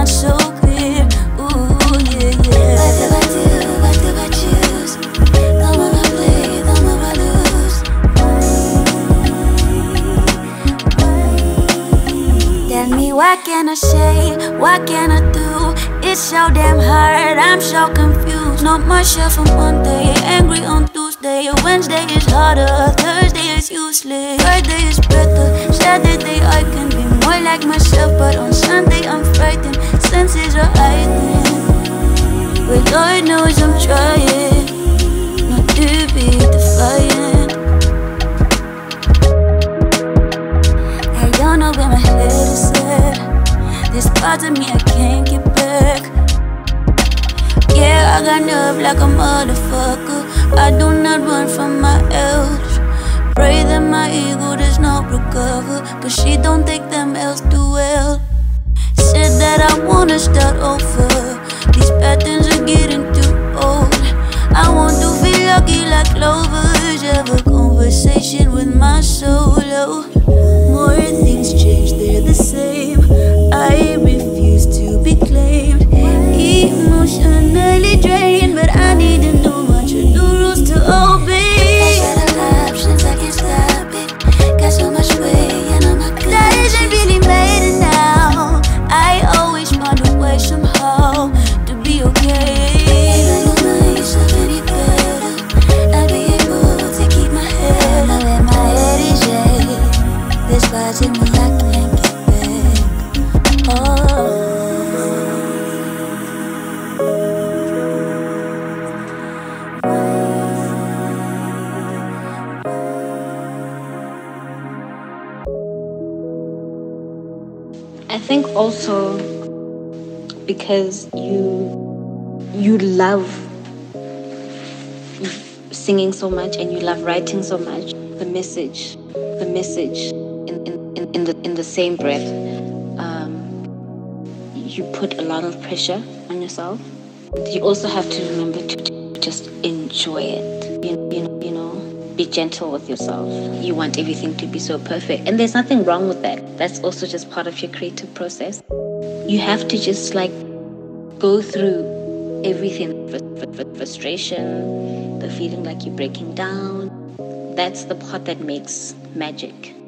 not so clear. Ooh, yeah, yeah. What do I do? What do I choose? The more I play, the more I lose. Tell me, what can I say? What can I do? It's so damn hard, I'm so confused. Not myself on Monday, angry on Tuesday. Wednesday is harder, Thursday is useless. Friday is better, Saturday I can be more like myself. But on Sunday I'm frightened, senses are heightened. But Lord knows I'm trying not to be defiant. I don't know where my head is at. This part of me I can't get back. Yeah, I got nerve like a motherfucker. I do not run from my elders. Pray that my ego does not recover, but she don't take them else too well. Said that I wanna start over. These patterns are getting too old. I want to feel lucky like Clovers. Have a conversation with my solo. More things change, they're the same. I refuse to be claimed. Emotionally drained, but I need a new bunch of new rules to obey. I got options, I can't stop it. Got so much weight and I'm not That isn't really made now. I always find a way somehow to be okay. If I don't know yourself any better, I'll be able to keep my head. Now where my head is at, this part in me I can't get back. Oh. I think also because you love singing so much and you love writing so much, the message in the same breath, you put a lot of pressure on yourself. You also have to remember to just enjoy it. You know, be gentle with yourself. You want everything to be so perfect, and there's nothing wrong with that. That's also just part of your creative process. You have to just like go through everything, frustration, the feeling like you're breaking down. That's the part that makes magic.